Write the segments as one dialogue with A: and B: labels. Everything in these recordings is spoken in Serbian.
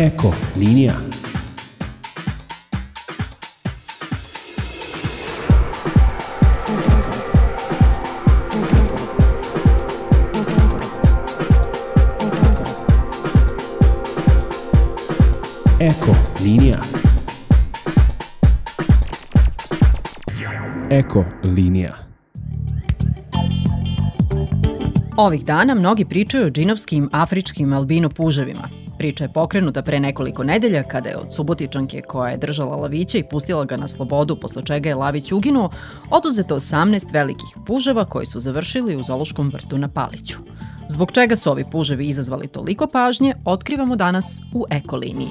A: Eko linija. Eko linija. Eko linija.
B: Ovih dana mnogi pričaju o džinovskim afričkim albino puževima. Priča je pokrenuta pre nekoliko nedelja kada je od Subotičanke koja je držala lavića i pustila ga na slobodu, posle čega je lavić uginuo, oduzeto 18 velikih puževa koji su završili u zoološkom vrtu na Paliću. Zbog čega su ovi puževi izazvali toliko pažnje, otkrivamo danas u Eko liniji.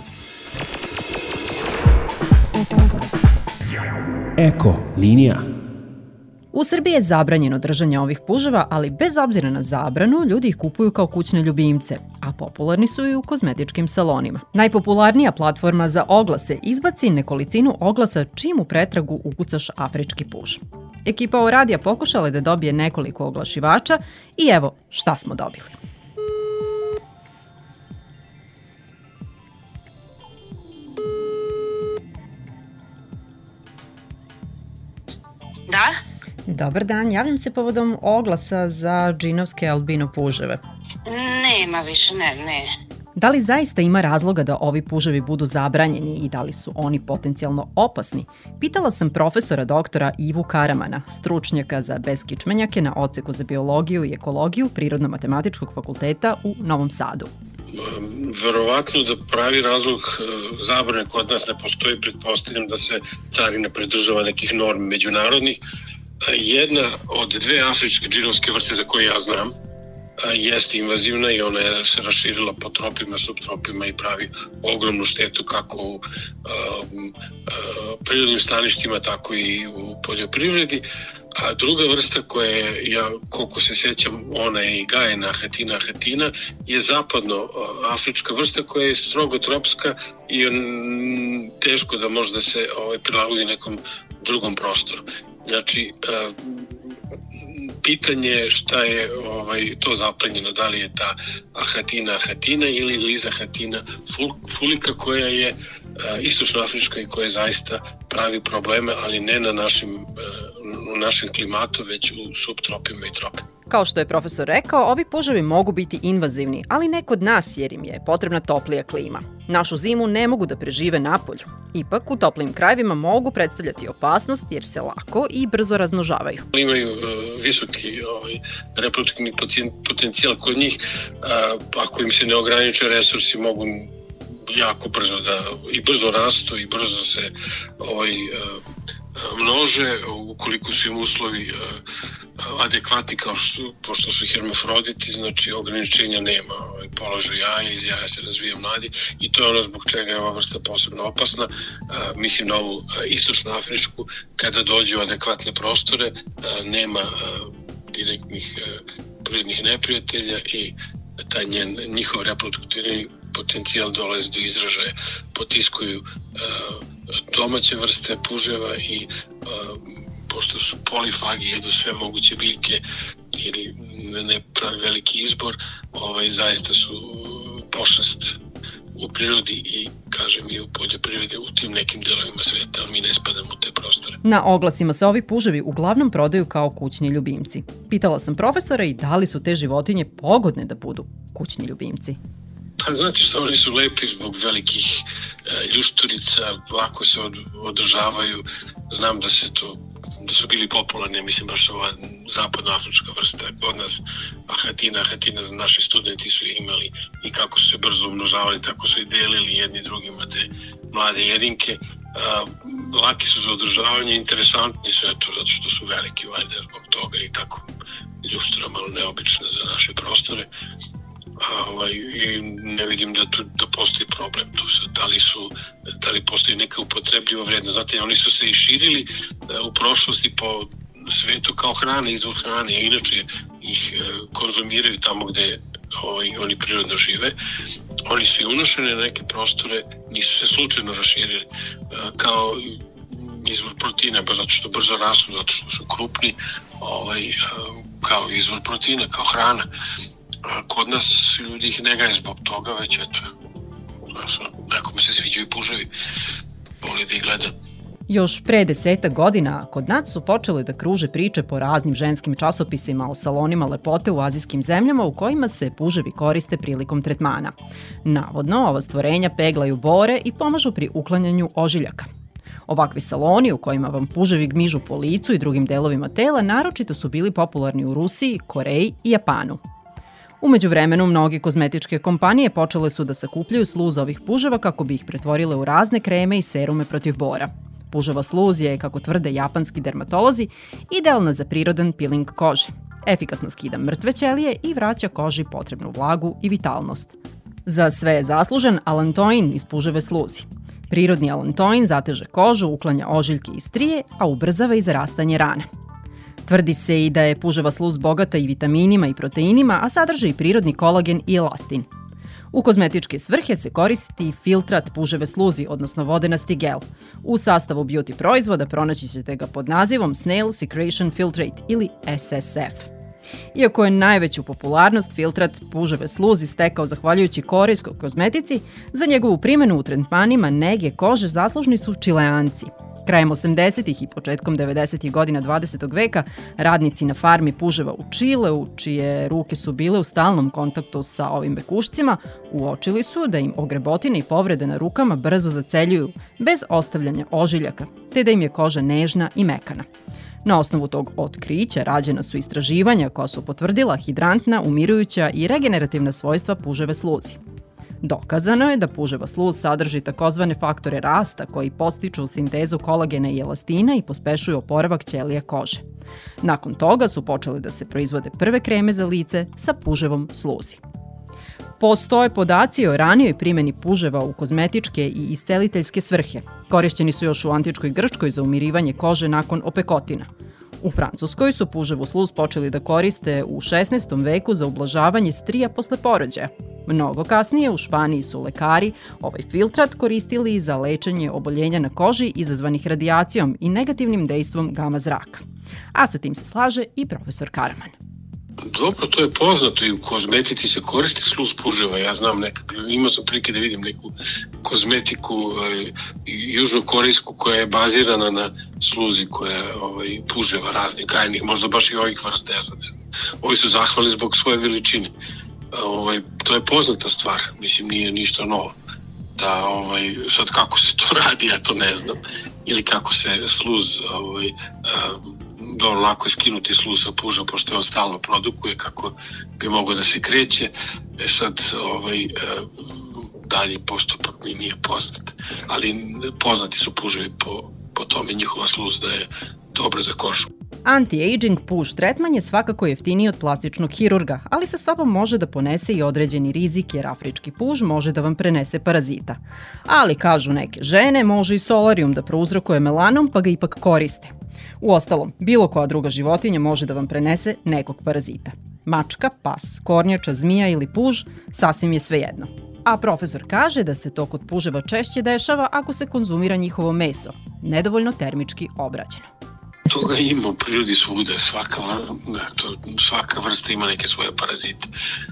A: Eko linija.
B: U Srbiji je zabranjeno držanje ovih puževa, ali bez obzira na zabranu, ljudi ih kupuju kao kućne ljubimce, a popularni su i u kozmetičkim salonima. Najpopularnija platforma za oglase izbaci nekolicinu oglasa čim u pretragu ukucaš afrički puž. Ekipa O radija pokušala je da dobije nekoliko oglašivača i evo šta smo dobili.
C: Da?
B: Dobar dan, javljam se povodom oglasa za džinovske albino puževe.
C: Nema više, ne.
B: Da li zaista ima razloga da ovi puževi budu zabranjeni i da li su oni potencijalno opasni? Pitala sam profesora doktora Ivu Karamana, stručnjaka za beskičmenjake na odseku za biologiju i ekologiju Prirodno-matematičkog fakulteta u Novom Sadu.
D: Verovatno da pravi razlog zabrane kod nas ne postoji, pretpostavljam da se carina pridržava nekih normi međunarodnih. Jedna od dve afričke džinovske vrste za koje ja znam jeste invazivna i ona je se raširila po tropima, subtropima i pravi ogromnu štetu kako u prirodnim staništima, tako i u poljoprivredi. A druga vrsta koja je, ja koliko se sjećam, ona je i gajena Achatina, je zapadno afrička vrsta koja je strogo tropska i teško da može da se prilagodi nekom drugom prostoru. Znači, pitanje je šta je to zaplanjeno, da li je ta Achatina ili Liza Achatina fulika koja je istočnoafrička i koja zaista pravi probleme, ali ne na u našem klimatu, već u subtropima i tropima.
B: Kao što je profesor rekao, ovi puževi mogu biti invazivni, ali ne kod nas jer im je potrebna toplija klima. Našu zimu ne mogu da prežive napolju. Ipak, u toplijim krajevima mogu predstavljati opasnost jer se lako i brzo razmnožavaju.
D: Imaju visoki reproduktivni potencijal kod njih. Ako im se ne ograniče resursi, mogu jako brzo rastu i brzo se množe, ukoliko su im uslovi adekvatni pošto su hermafroditi, znači ograničenja nema, polažu jaja, iz jaja se razvija mladi i to je ono zbog čega je ova vrsta posebno opasna. Mislim na ovu istočnoafričku, kada dođe u adekvatne prostore, nema direktnih prirodnih neprijatelja i taj njihov reproduktivni potencijal dolazi do izražaja, potiskuju domaće vrste puževa i pošto su polifagi, jedu sve moguće biljke ili ne pravi veliki izbor, zaista su pošast u prirodi i kažem i u poljoprivredi u tim nekim delovima sveta, ali mi ne spadamo u te prostore.
B: Na oglasima se ovi puževi uglavnom prodaju kao kućni ljubimci. Pitala sam profesora i da li su te životinje pogodne da budu kućni ljubimci.
D: Pa znate što, oni su lepi zbog velikih ljušturica, lako se održavaju. Znam da su bili popularni, mislim baš ova zapadnoafrička vrsta kod nas, Achatina, naši studenti su imali i kako su se brzo umnožavali, tako su i delili jedni drugima te mlade jedinke. Laki su za održavanje, interesantni su zato što su veliki valjda zbog toga i tako ljuštura malo neobična za naše prostore. I ne vidim da postoji problem tu. Da li postoji neka upotrebljiva vrednost. Znate, oni su se i širili u prošlosti po svetu kao hrana, izvor hrane, a inače ih konzumiraju tamo gde oni prirodno žive. Oni su i unošeni na neke prostore, nisu se slučajno raširili kao izvor proteina, baš zato što brzo rastu, zato što su krupni, kao izvor proteina, kao hrana. Kod nas ljudi ih ne gaje zbog toga, već eto, se sviđaju puževi, voli da ih gleda.
B: Još pre 10 godina kod nas su počele da kruže priče po raznim ženskim časopisima o salonima lepote u azijskim zemljama u kojima se puževi koriste prilikom tretmana. Navodno, ova stvorenja peglaju bore i pomažu pri uklanjanju ožiljaka. Ovakvi saloni u kojima vam puževi gmižu po licu i drugim delovima tela naročito su bili popularni u Rusiji, Koreji i Japanu. U međuvremenu, mnoge kozmetičke kompanije počele su da sakupljaju sluz ovih puževa kako bi ih pretvorile u razne kreme i serume protiv bora. Puževa sluz je, kako tvrde japanski dermatolozi, idealna za prirodan piling kože. Efikasno skida mrtve ćelije i vraća koži potrebnu vlagu i vitalnost. Za sve je zaslužen alantoin iz puževe sluzi. Prirodni alantoin zateže kožu, uklanja ožiljke i strije, a ubrzava i zarastanje rana. Tvrdi se i da je puževa sluz bogata i vitaminima i proteinima, a sadrži i prirodni kolagen i elastin. U kozmetičke svrhe se koristi filtrat puževe sluzi, odnosno vodenasti gel. U sastavu beauty proizvoda pronaći ćete ga pod nazivom Snail Secretion Filtrate ili SSF. Iako je najveću popularnost filtrat puževe sluzi stekao zahvaljujući korejskoj kozmetici, za njegovu primjenu u tretmanima nege kože zaslužni su Čileanci. Krajem 80. i početkom 90. godina 20. veka radnici na farmi puževa u Čileu, čije ruke su bile u stalnom kontaktu sa ovim bekušcima, uočili su da im ogrebotine i povrede na rukama brzo zaceljuju, bez ostavljanja ožiljaka, te da im je koža nežna i mekana. Na osnovu tog otkrića rađena su istraživanja koja su potvrdila hidrantna, umirujuća i regenerativna svojstva puževe sluzi. Dokazano je da puževa sluz sadrži takozvane faktore rasta koji podstiču sintezu kolagena i elastina i pospešuju oporavak ćelija kože. Nakon toga su počele da se proizvode prve kreme za lice sa puževom sluzi. Postoje podaci o ranijoj primjeni puževa u kozmetičke i isceliteljske svrhe. Korišćeni su još u antičkoj Grčkoj za umirivanje kože nakon opekotina. U Francuskoj su puževu sluz počeli da koriste u 16. veku za ublažavanje strija posle porođaja. Mnogo kasnije u Španiji su lekari ovaj filtrat koristili za lečenje oboljenja na koži izazvanih radijacijom i negativnim dejstvom gama zraka. A sa tim se slaže i profesor Karaman.
D: Dobro, to je poznato i u kozmetici se koristi sluz puževa. Ja znam imao sam prilike da vidim neku kozmetiku južnokorejsku koja je bazirana na sluzi koja puževa raznih gajnih, možda baš i ovih vrsta, ja sad ne znam. Ovi su zahvalni zbog svoje veličine. To je poznata stvar, mislim nije ništa novo. Da, sad kako se to radi, ja to ne znam. Ili kako se sluz dobro, lako je skinuti sluz sa puža, pošto je on stalno produkuje, kako bi mogao da se kreće. Sad, dalji postupak mi nije poznat. Ali poznati su puževi po tome, njihova sluz da je dobra za kožu.
B: Anti-aging puž tretman je svakako jeftiniji od plastičnog hirurga, ali sa sobom može da ponese i određeni rizik jer afrički puž može da vam prenese parazita. Ali, kažu neke žene, može i solarium da prouzrokuje melanom pa ga ipak koriste. Uostalom, bilo koja druga životinja može da vam prenese nekog parazita. Mačka, pas, kornjača, zmija ili puž, sasvim je svejedno. A profesor kaže da se to kod puževa češće dešava ako se konzumira njihovo meso, nedovoljno termički obrađeno.
D: Toga ima u prirodi svuda, svaka vrsta ima neke svoje parazite.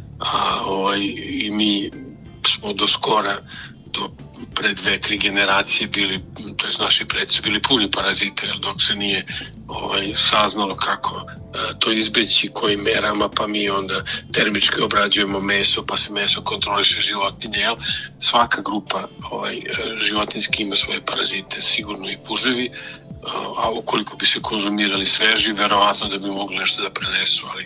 D: I mi smo do skora, do pre 2-3 generacije bili, to jest naši preci bili puni parazita, jer dok se nije saznalo kako to izbeći, kojim merama, pa mi onda termički obrađujemo meso, pa se meso kontroliše životinje, jel? Svaka grupa životinjski ima svoje parazite, sigurno i puževi, a ukoliko bi se konzumirali sveži, verovatno da bi mogli nešto da prenesu, ali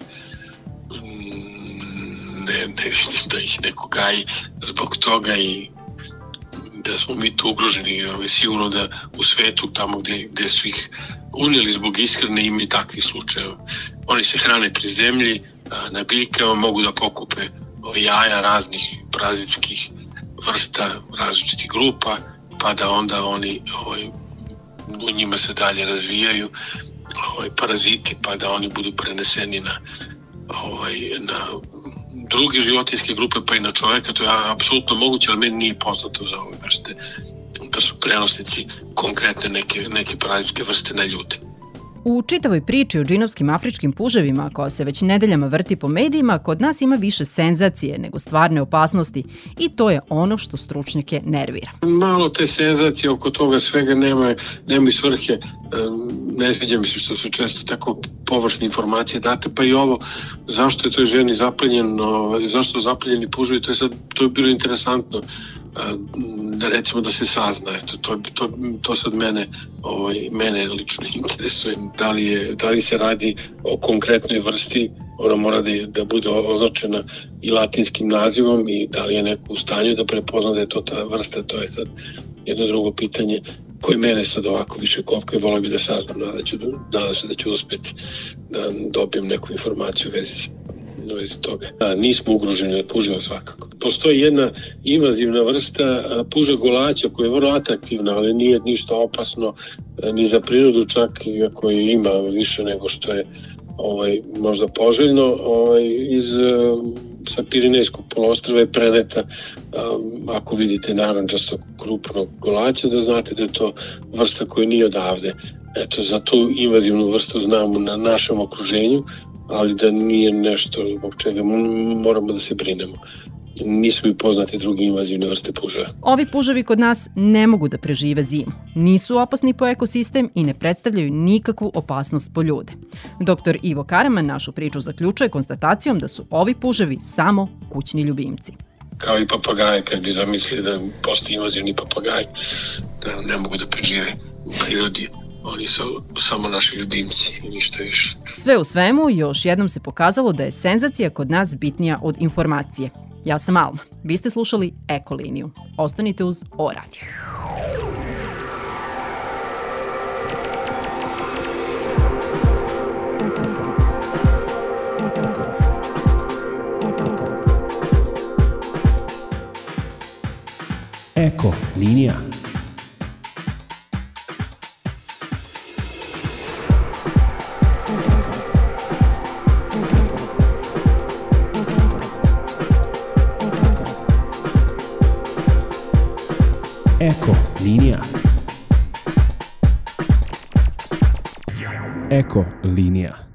D: ne vidim da ih neko gaji zbog toga i da smo mi tu ugroženi. Sigurno da u svetu, tamo gde su ih unijeli zbog ishrane, ima i takvih slučajeva. Oni se hrane pri zemlji, na biljkama mogu da pokupe jaja raznih parazitskih vrsta, različitih grupa, pa da onda oni u njima se dalje razvijaju paraziti, pa da oni budu preneseni na druge životinjske grupe, pa i na čoveka. To je apsolutno moguće, ali meni nije poznato za ove vrste da su prenosnici konkretne neke parazitske vrste na ljude.
B: U čitavoj priči o džinovskim afričkim puževima, koja se već nedeljama vrti po medijima, kod nas ima više senzacije nego stvarne opasnosti i to je ono što stručnjake nervira.
D: Malo te senzacije oko toga svega nema i svrhe. Ne sviđa mi se što su često tako površne informacije date, pa i ovo zašto je toj ženi zaplenjen, zašto su zaplenjeni puževi, to je bilo interesantno. Recimo da se sazna, to sad mene lično interesuje, da li se radi o konkretnoj vrsti, ona mora da bude označena i latinskim nazivom i da li je neko u stanju da prepozna da je to ta vrsta, to je sad jedno drugo pitanje koje mene sad ovako više kopka i volio bi da saznam, nadam se da ću uspjeti da dobijem neku informaciju u vezi toga. Nismo ugroženi od puževa svakako. Postoji jedna invazivna vrsta puža golaća koja je vrlo atraktivna, ali nije ništa opasno ni za prirodu, čak i ako je ima više nego što je možda poželjno. Sa Pirinejskog poluostrva je preneta, ako vidite narandžasto krupnog golaća, da znate da je to vrsta koja nije odavde. Eto, za tu invazivnu vrstu znamo na našem okruženju, ali da nije nešto zbog čega moramo da se brinemo. Nisu mi poznate druge invazivne vrste puževa.
B: Ovi puževi kod nas ne mogu da prežive zimu. Nisu opasni po ekosistem i ne predstavljaju nikakvu opasnost po ljude. Dr. Ivo Karaman našu priču zaključuje konstatacijom da su ovi puževi samo kućni ljubimci.
D: Kao i papagaje, kad bi zamislili da postoji invazivni papagaj, da ne mogu da prežive u prirodi. Oni su samo naši ljubimci i ništa više.
B: Sve u svemu, još jednom se pokazalo da je senzacija kod nas bitnija od informacije. Ja sam Alma. Vi ste slušali Eko-liniju. Ostanite uz O Radio.
A: Eko-linija. Eko-linija. Eko-linija.